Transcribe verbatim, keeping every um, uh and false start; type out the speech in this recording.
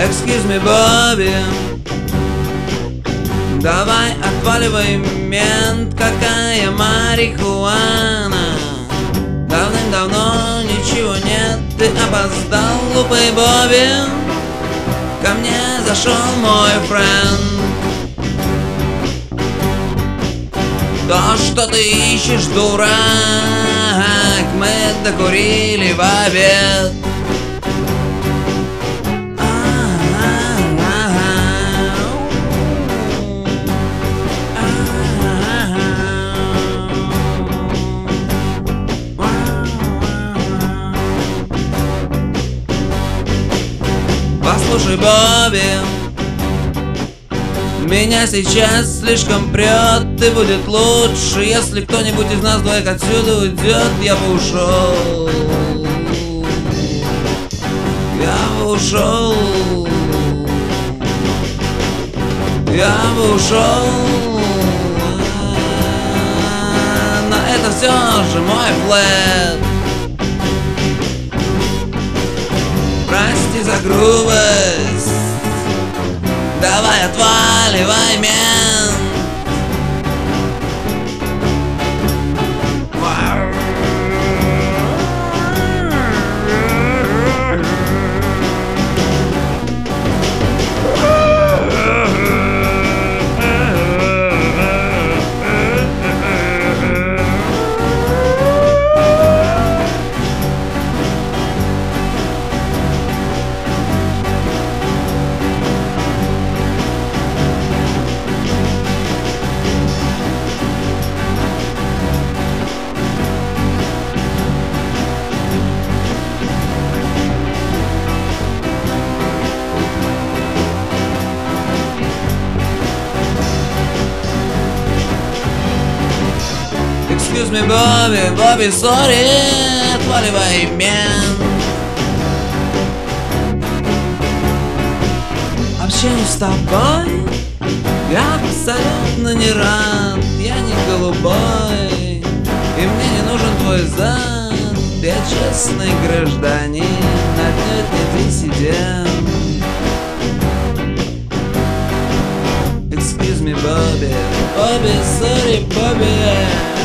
Excuse me, Bobby. Давай отваливай, мент, какая марихуана. Давным-давно ничего нет, ты опоздал, глупый Бобби. Ко мне зашел мой френд. То, что ты ищешь, дурак, мы докурили в обед. Послушай, Бобби, меня сейчас слишком прет, и будет лучше, если кто-нибудь из нас двоих отсюда уйдет. Я бы ушел, я бы ушел, я бы ушел. Но это все же мой флэт. Прости за грубость, давай отваливай, мент. Excuse me, Bobby, Bobby, sorry, отваливай, мент. Общаюсь с тобой, я абсолютно не рад. Я не голубой, и мне не нужен твой зад. Я честный гражданин, отнюдь не диссидент. Excuse me, Bobby, Bobby, sorry, Bobby.